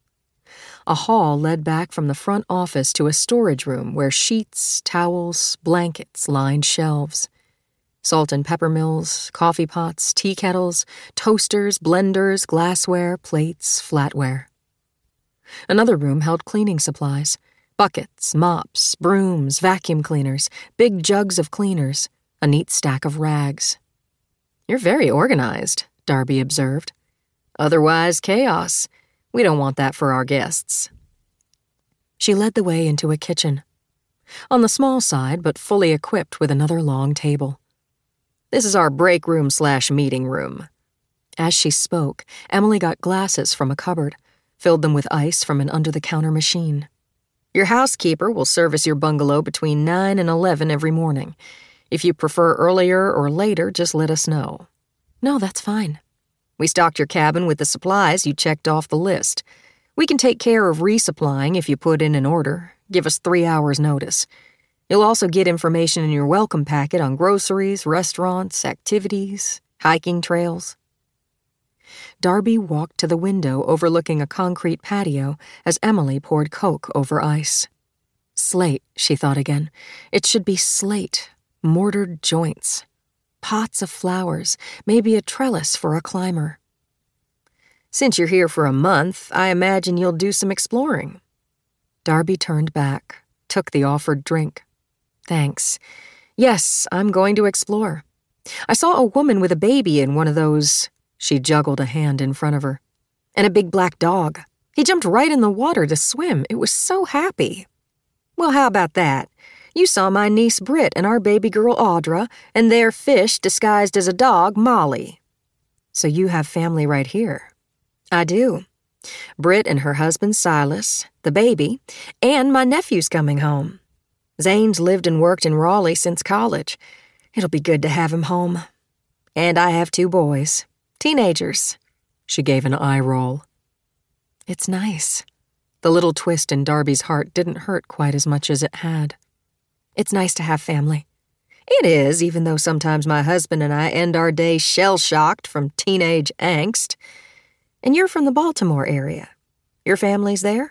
A hall led back from the front office to a storage room where sheets, towels, blankets lined shelves. Salt and pepper mills, coffee pots, tea kettles, toasters, blenders, glassware, plates, flatware. Another room held cleaning supplies, buckets, mops, brooms, vacuum cleaners, big jugs of cleaners, a neat stack of rags. "You're very organized," Darby observed. "Otherwise chaos. We don't want that for our guests." She led the way into a kitchen. On the small side, but fully equipped with another long table. "This is our break room slash meeting room." As she spoke, Emily got glasses from a cupboard, filled them with ice from an under-the-counter machine. "Your housekeeper will service your bungalow between nine and eleven every morning. If you prefer earlier or later, just let us know." "No, that's fine." "We stocked your cabin with the supplies you checked off the list. We can take care of resupplying if you put in an order. Give us three hours' notice. You'll also get information in your welcome packet on groceries, restaurants, activities, hiking trails." Darby walked to the window overlooking a concrete patio as Emily poured Coke over ice. Slate, she thought again. It should be slate, mortared joints, pots of flowers, maybe a trellis for a climber. Since you're here for a month, I imagine you'll do some exploring. Darby turned back, took the offered drink. Thanks. Yes, I'm going to explore. I saw a woman with a baby in one of those. She juggled a hand in front of her. And a big black dog. He jumped right in the water to swim. It was so happy. Well, how about that? You saw my niece Britt and our baby girl Audra, and their fish disguised as a dog, Molly. So you have family right here? I do. Britt and her husband Silas, the baby, and my nephew's coming home. Zane's lived and worked in Raleigh since college. It'll be good to have him home. And I have two boys, teenagers. She gave an eye roll. It's nice. The little twist in Darby's heart didn't hurt quite as much as it had. It's nice to have family. It is, even though sometimes my husband and I end our day shell-shocked from teenage angst. And you're from the Baltimore area. Your family's there?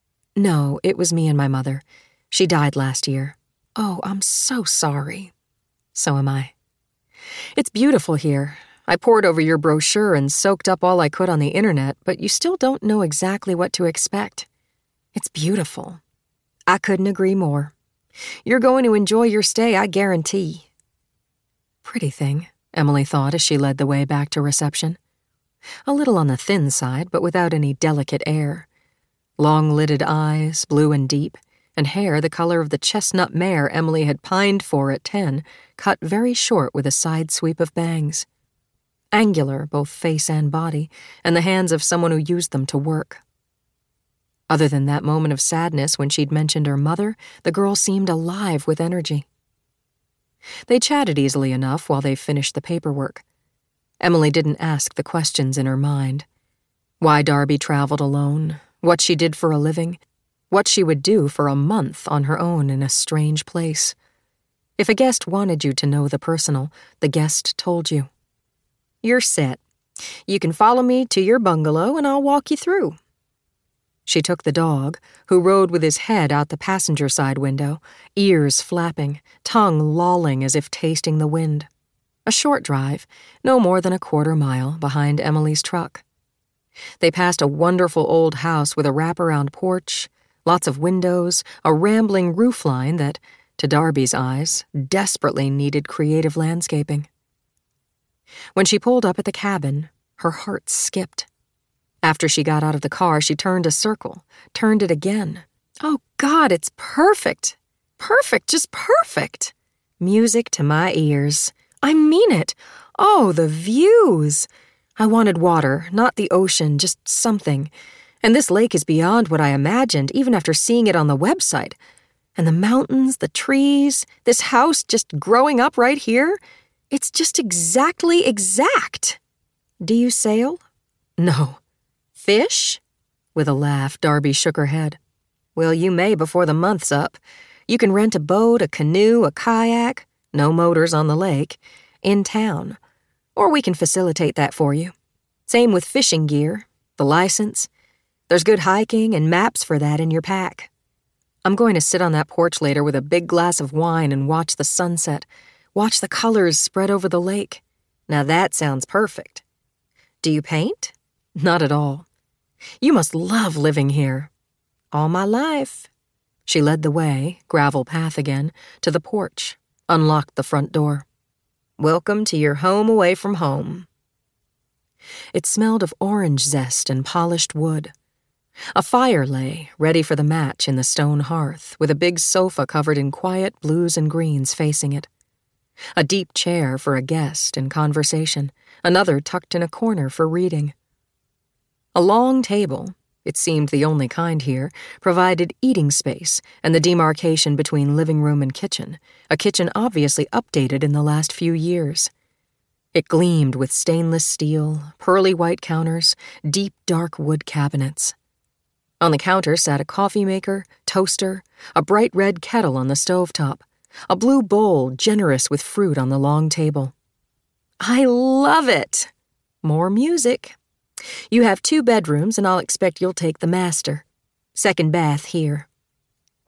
No, it was me and my mother. She died last year. Oh, I'm so sorry. So am I. It's beautiful here. I pored over your brochure and soaked up all I could on the internet, but you still don't know exactly what to expect. It's beautiful. I couldn't agree more. You're going to enjoy your stay, I guarantee. Pretty thing, Emily thought as she led the way back to reception. A little on the thin side, but without any delicate air. Long-lidded eyes, blue and deep, and hair the color of the chestnut mare Emily had pined for at ten, cut very short with a side sweep of bangs. Angular, both face and body, and the hands of someone who used them to work. Other than that moment of sadness when she'd mentioned her mother, the girl seemed alive with energy. They chatted easily enough while they finished the paperwork. Emily didn't ask the questions in her mind. Why Darby traveled alone, what she did for a living, what she would do for a month on her own in a strange place. If a guest wanted you to know the personal, the guest told you. You're set. You can follow me to your bungalow and I'll walk you through. She took the dog, who rode with his head out the passenger side window, ears flapping, tongue lolling as if tasting the wind. A short drive, no more than a quarter mile, behind Emily's truck. They passed a wonderful old house with a wraparound porch, lots of windows, a rambling roofline that, to Darby's eyes, desperately needed creative landscaping. When she pulled up at the cabin, her heart skipped. After she got out of the car, she turned a circle, turned it again. Oh, God, it's perfect. Perfect, just perfect. Music to my ears. I mean it. Oh, the views. I wanted water, not the ocean, just something. And this lake is beyond what I imagined, even after seeing it on the website. And the mountains, the trees, this house just growing up right here. It's just exactly exact. Do you sail? No. Fish? With a laugh, Darby shook her head. Well, you may before the month's up. You can rent a boat, a canoe, a kayak, no motors on the lake, in town. Or we can facilitate that for you. Same with fishing gear, the license. There's good hiking and maps for that in your pack. I'm going to sit on that porch later with a big glass of wine and watch the sunset. Watch the colors spread over the lake. Now that sounds perfect. Do you paint? Not at all. You must love living here. All my life. She led the way, gravel path again, to the porch, unlocked the front door. Welcome to your home away from home. It smelled of orange zest and polished wood. A fire lay, ready for the match in the stone hearth, with a big sofa covered in quiet blues and greens facing it. A deep chair for a guest and conversation, another tucked in a corner for reading. A long table, it seemed the only kind here, provided eating space and the demarcation between living room and kitchen, a kitchen obviously updated in the last few years. It gleamed with stainless steel, pearly white counters, deep dark wood cabinets. On the counter sat a coffee maker, toaster, a bright red kettle on the stovetop, a blue bowl generous with fruit on the long table. I love it! More music. You have two bedrooms, and I'll expect you'll take the master. Second bath here.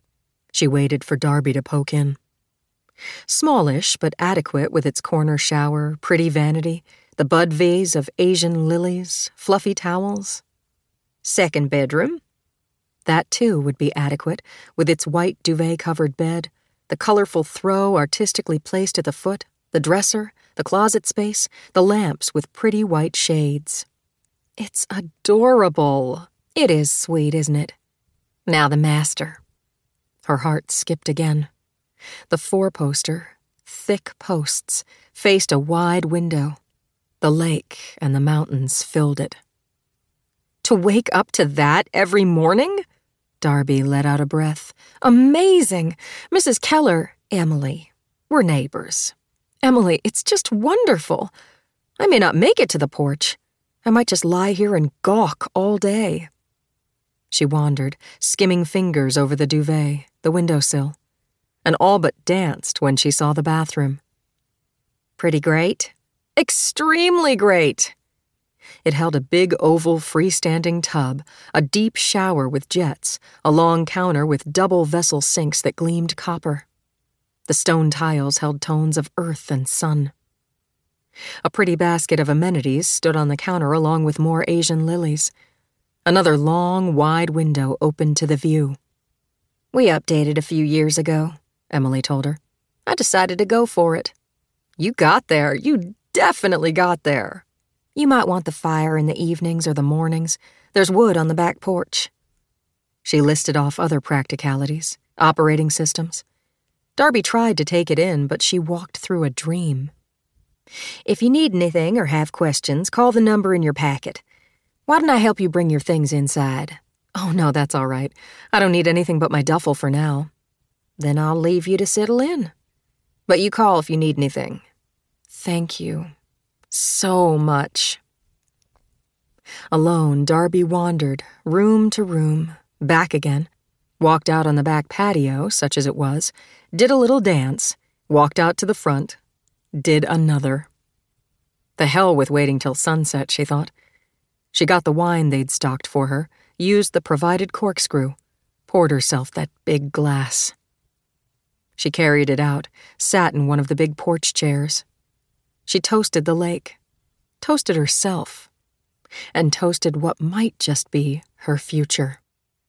She waited for Darby to poke in. Smallish but adequate with its corner shower, pretty vanity, the bud vase of Asian lilies, fluffy towels. Second bedroom? That, too, would be adequate, with its white duvet-covered bed, the colorful throw artistically placed at the foot, the dresser, the closet space, the lamps with pretty white shades. It's adorable. It is sweet, isn't it? Now the master. Her heart skipped again. The four-poster, thick posts, faced a wide window. The lake and the mountains filled it. To wake up to that every morning? Darby let out a breath. Amazing! Missus Keller, Emily, we're neighbors. Emily, it's just wonderful. I may not make it to the porch. I might just lie here and gawk all day. She wandered, skimming fingers over the duvet, the windowsill, and all but danced when she saw the bathroom. Pretty great? Extremely great! It held a big oval freestanding tub, a deep shower with jets, a long counter with double vessel sinks that gleamed copper. The stone tiles held tones of earth and sun. A pretty basket of amenities stood on the counter along with more Asian lilies. Another long, wide window opened to the view. We updated a few years ago, Emily told her. I decided to go for it. You got there. You definitely got there. You might want the fire in the evenings or the mornings. There's wood on the back porch. She listed off other practicalities, operating systems. Darby tried to take it in, but she walked through a dream. If you need anything or have questions, call the number in your packet. Why don't I help you bring your things inside? Oh, no, that's all right. I don't need anything but my duffel for now. Then I'll leave you to settle in. But you call if you need anything. Thank you. So much. Alone, Darby wandered, room to room, back again, walked out on the back patio, such as it was, did a little dance, walked out to the front, did another. The hell with waiting till sunset, she thought. She got the wine they'd stocked for her, used the provided corkscrew, poured herself that big glass. She carried it out, sat in one of the big porch chairs. She toasted the lake, toasted herself, and toasted what might just be her future.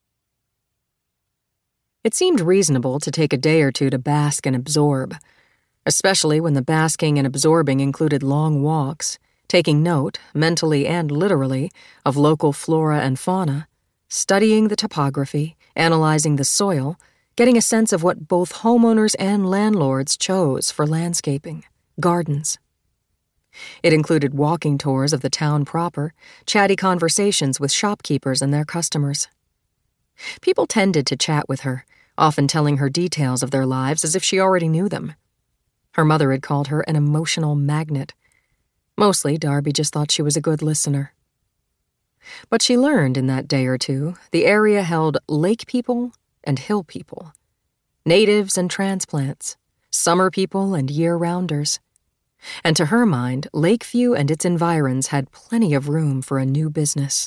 It seemed reasonable to take a day or two to bask and absorb, especially when the basking and absorbing included long walks, taking note, mentally and literally, of local flora and fauna, studying the topography, analyzing the soil, getting a sense of what both homeowners and landlords chose for landscaping, gardens. It included walking tours of the town proper, chatty conversations with shopkeepers and their customers. People tended to chat with her, often telling her details of their lives as if she already knew them. Her mother had called her an emotional magnet. Mostly, Darby just thought she was a good listener. But she learned in that day or two the area held lake people and hill people, natives and transplants, summer people and year-rounders. And to her mind, Lakeview and its environs had plenty of room for a new business.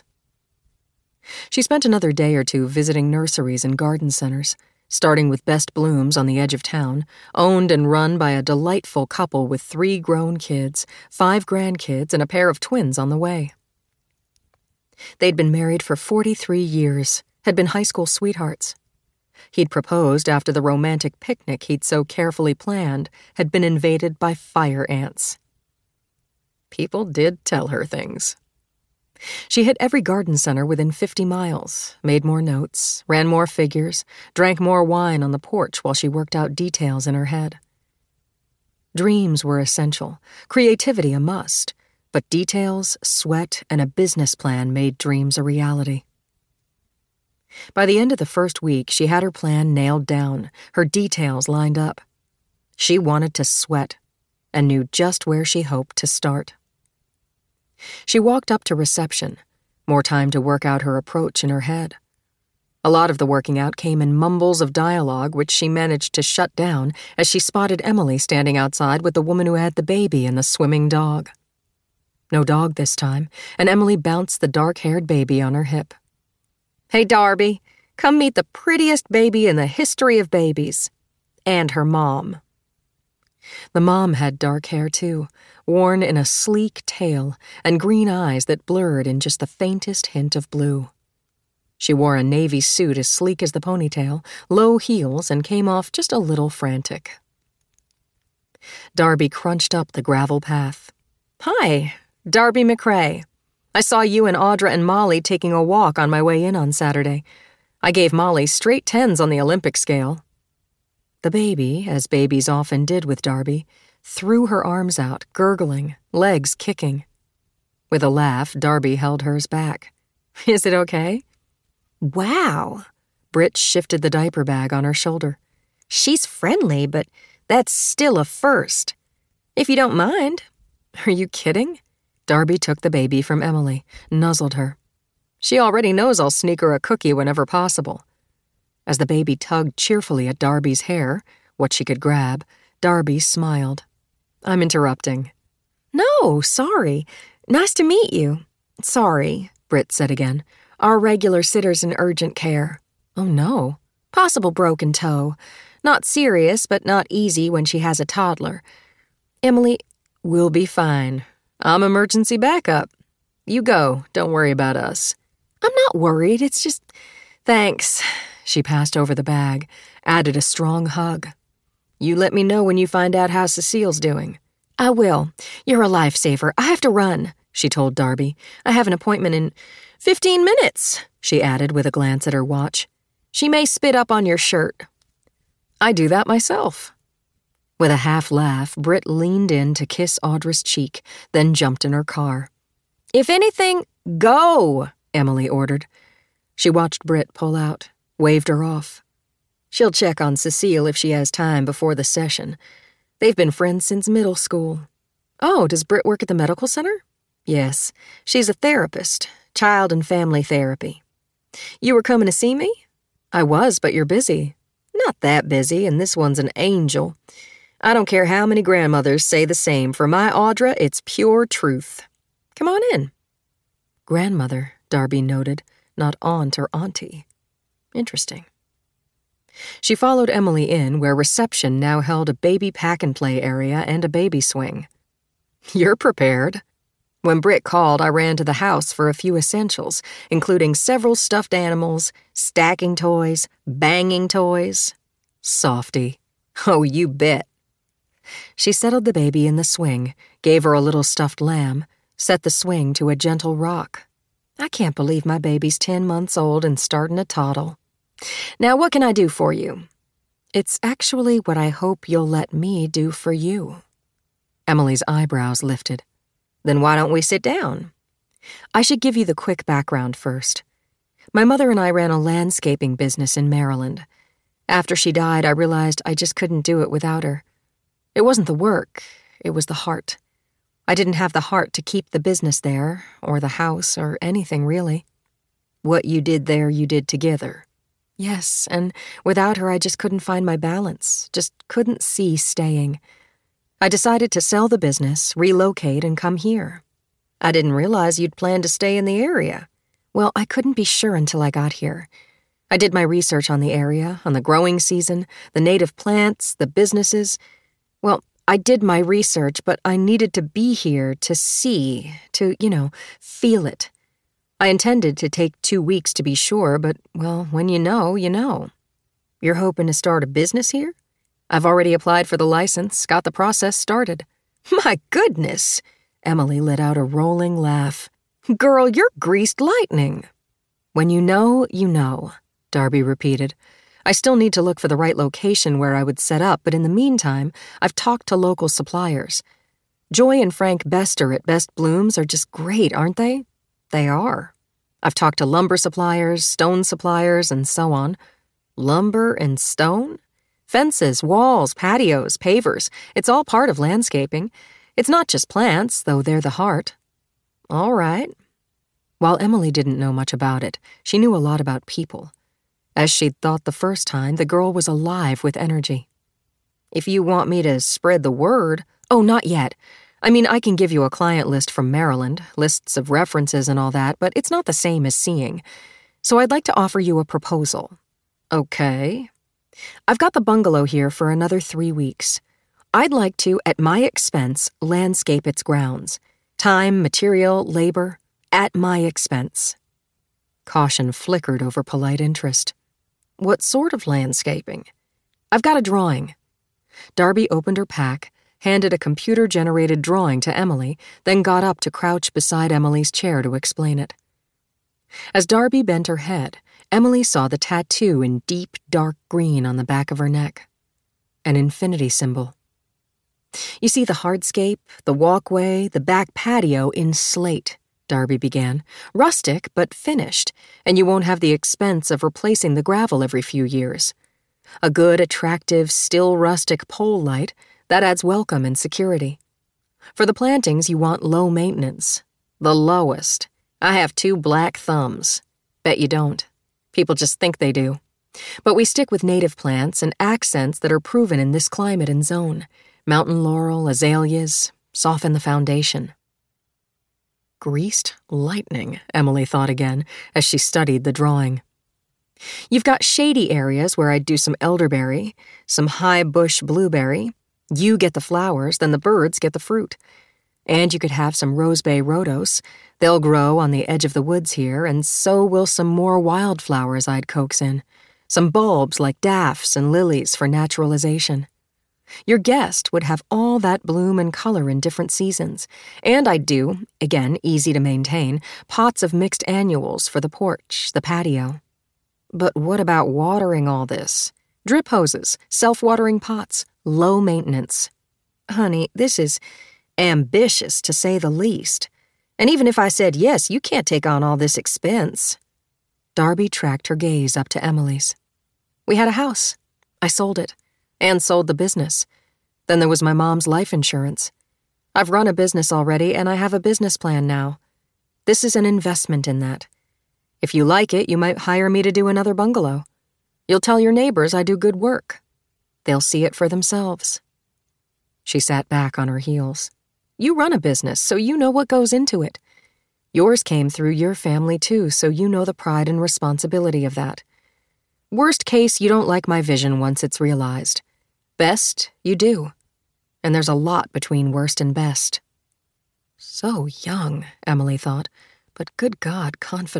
She spent another day or two visiting nurseries and garden centers, starting with Best Blooms on the edge of town, owned and run by a delightful couple with three grown kids, five grandkids, and a pair of twins on the way. They'd been married for forty-three years, had been high school sweethearts. He'd proposed after the romantic picnic he'd so carefully planned had been invaded by fire ants. People did tell her things. She hit every garden center within fifty miles, made more notes, ran more figures, drank more wine on the porch while she worked out details in her head. Dreams were essential, creativity a must, but details, sweat, and a business plan made dreams a reality. By the end of the first week, she had her plan nailed down, her details lined up. She wanted to sweat, and knew just where she hoped to start. She walked up to reception, more time to work out her approach in her head. A lot of the working out came in mumbles of dialogue which she managed to shut down as she spotted Emily standing outside with the woman who had the baby and the swimming dog. No dog this time, and Emily bounced the dark-haired baby on her hip. "Hey, Darby, Come meet the prettiest baby in the history of babies. And her mom. The mom had dark hair, too, worn in a sleek tail and green eyes that blurred in just the faintest hint of blue. She wore a navy suit as sleek as the ponytail, low heels, and came off just a little frantic. Darby crunched up the gravel path. Hi, Darby McRae. I saw you and Audra and Molly taking a walk on my way in on Saturday. I gave Molly straight tens on the Olympic scale. The baby, as babies often did with Darby, threw her arms out, gurgling, legs kicking. With a laugh, Darby held hers back. Is it okay? Wow. Britt shifted the diaper bag on her shoulder. She's friendly, but that's still a first. If you don't mind. Are you kidding? Darby took the baby from Emily, nuzzled her. She already knows I'll sneak her a cookie whenever possible. As the baby tugged cheerfully at Darby's hair, what she could grab, Darby smiled. I'm interrupting. No, sorry. Nice to meet you. Sorry, Britt said again. Our regular sitter's in urgent care. Oh, no. Possible broken toe. Not serious, but not easy when she has a toddler. Emily, we'll be fine. I'm emergency backup. You go. Don't worry about us. I'm not worried. It's just... Thanks. She passed over the bag, added a strong hug. You let me know when you find out how Cecile's doing. I will. You're a lifesaver. I have to run, she told Darby. I have an appointment in fifteen minutes, she added with a glance at her watch. She may spit up on your shirt. I do that myself. With a half laugh, Britt leaned in to kiss Audra's cheek, then jumped in her car. If anything, go, Emily ordered. She watched Britt pull out, waved her off. She'll check on Cecile if she has time before the session. They've been friends since middle school. Oh, does Britt work at the medical center? Yes, she's a therapist, child and family therapy. You were coming to see me? I was, but you're busy. Not that busy, and this one's an angel. I don't care how many grandmothers say the same. For my Audra, it's pure truth. Come on in. Grandmother, Darby noted, not aunt or auntie. Interesting. She followed Emily in, where reception now held a baby pack-and-play area and a baby swing. You're prepared. When Britt called, I ran to the house for a few essentials, including several stuffed animals, stacking toys, banging toys. Softy. Oh, you bet. She settled the baby in the swing, gave her a little stuffed lamb, set the swing to a gentle rock. I can't believe my baby's ten months old and starting to toddle. Now, what can I do for you? It's actually what I hope you'll let me do for you. Emily's eyebrows lifted. Then why don't we sit down? I should give you the quick background first. My mother and I ran a landscaping business in Maryland. After she died, I realized I just couldn't do it without her. It wasn't the work, it was the heart. I didn't have the heart to keep the business there, or the house, or anything really. What you did there, you did together. Yes, and without her I just couldn't find my balance, just couldn't see staying. I decided to sell the business, relocate, and come here. I didn't realize you'd planned to stay in the area. Well, I couldn't be sure until I got here. I did my research on the area, on the growing season, the native plants, the businesses. Well, I did my research, but I needed to be here to see, to, you know, feel it. I intended to take two weeks to be sure, but, well, when you know, you know. You're hoping to start a business here? I've already applied for the license, got the process started. My goodness! Emily let out a rolling laugh. Girl, you're greased lightning. When you know, you know, Darby repeated. I still need to look for the right location where I would set up, but in the meantime, I've talked to local suppliers. Joy and Frank Bester at Best Blooms are just great, aren't they? They are. I've talked to lumber suppliers, stone suppliers, and so on. Lumber and stone? Fences, walls, patios, pavers. It's all part of landscaping. It's not just plants, though they're the heart. All right. While Emily didn't know much about it, she knew a lot about people. As she'd thought the first time, the girl was alive with energy. If you want me to spread the word... Oh, not yet. I mean, I can give you a client list from Maryland, lists of references and all that, but it's not the same as seeing. So I'd like to offer you a proposal. Okay. I've got the bungalow here for another three weeks. I'd like to, at my expense, landscape its grounds. Time, material, labor, at my expense. Caution flickered over polite interest. What sort of landscaping? I've got a drawing. Darby opened her pack, handed a computer-generated drawing to Emily, then got up to crouch beside Emily's chair to explain it. As Darby bent her head, Emily saw the tattoo in deep, dark green on the back of her neck. An infinity symbol. You see the hardscape, the walkway, the back patio in slate, Darby began. Rustic, but finished, and you won't have the expense of replacing the gravel every few years. A good, attractive, still rustic pole light, that adds welcome and security. For the plantings, you want low maintenance. The lowest. I have two black thumbs. Bet you don't. People just think they do. But we stick with native plants and accents that are proven in this climate and zone. Mountain laurel, azaleas, soften the foundation. Greased lightning, Emily thought again, as she studied the drawing. You've got shady areas where I'd do some elderberry, some high bush blueberry. You get the flowers, then the birds get the fruit. And you could have some rosebay rhodos. They'll grow on the edge of the woods here, and so will some more wildflowers I'd coax in. Some bulbs like daffs and lilies for naturalization. Your guest would have all that bloom and color in different seasons. And I'd do, again, easy to maintain, pots of mixed annuals for the porch, the patio. But what about watering all this? Drip hoses, self-watering pots, low maintenance. Honey, this is ambitious to say the least. And even if I said yes, you can't take on all this expense. Darby tracked her gaze up to Emily's. We had a house. I sold it. And sold the business. Then there was my mom's life insurance. I've run a business already, and I have a business plan now. This is an investment in that. If you like it, you might hire me to do another bungalow. You'll tell your neighbors I do good work. They'll see it for themselves. She sat back on her heels. You run a business, so you know what goes into it. Yours came through your family, too, so you know the pride and responsibility of that. Worst case, you don't like my vision once it's realized. Best, you do. And there's a lot between worst and best. So young, Emily thought, but good God, confident.